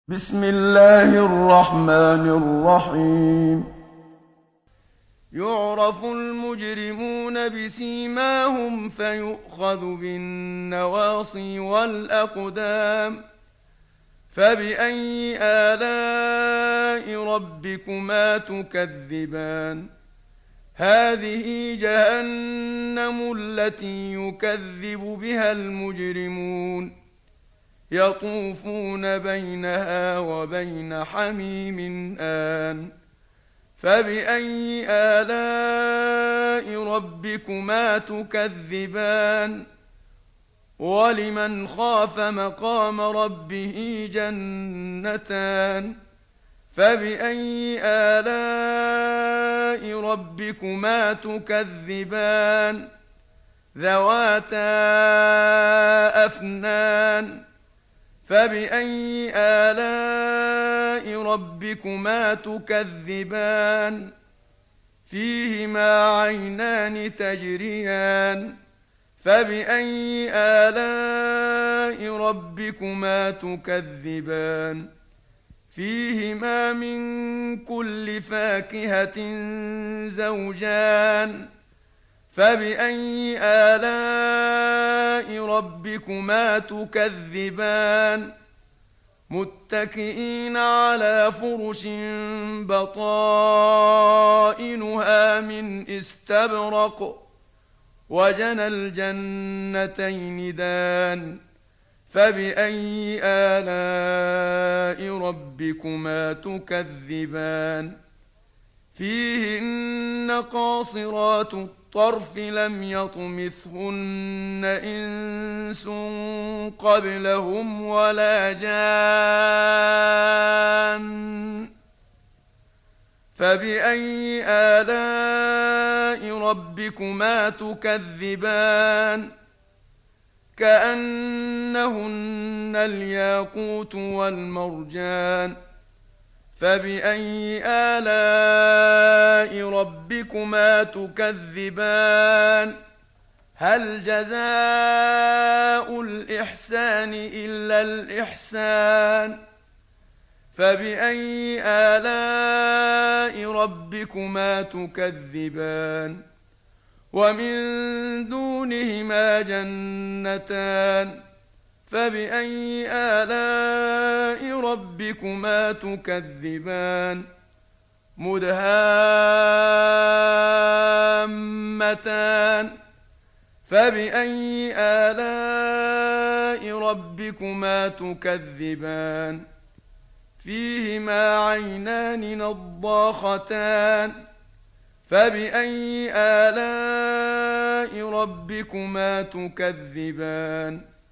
بسم الله الرحمن الرحيم. يعرف المجرمون بسيماهم فيؤخذ بالنواصي والأقدام. فبأي آلاء ربكما تكذبان؟ هذه جهنم التي يكذب بها المجرمون، يطوفون بينها وبين حميم آن. فبأي آلاء ربكما تكذبان؟ ولمن خاف مقام ربه جنتان. فبأي آلاء ربكما تكذبان؟ ذواتا أفنان. فبأي آلاء ربكما تكذبان؟ فيهما عينان تجريان. فبأي آلاء ربكما تكذبان؟ فيهما من كل فاكهة زوجان. فبأي آلاء ربكما تكذبان؟ متكئين على فرش بطائنها من استبرق، وجنى الجنتين دان. فبأي آلاء ربكما تكذبان؟ فيهن قاصرات الطرف لم يطمثهن إنس قبلهم ولا جان. فبأي آلاء ربكما تكذبان؟ كأنهن الياقوت والمرجان. فبأي آلاء ربكما تكذبان؟ هل جزاء الإحسان إلا الإحسان؟ فبأي آلاء ربكما تكذبان؟ ومن دونهما جنتان. فبأي آلاء ربكما تكذبان؟ مدهامتان. فبأي آلاء ربكما تكذبان؟ فيهما عينان نضاختان. فبأي آلاء ربكما تكذبان؟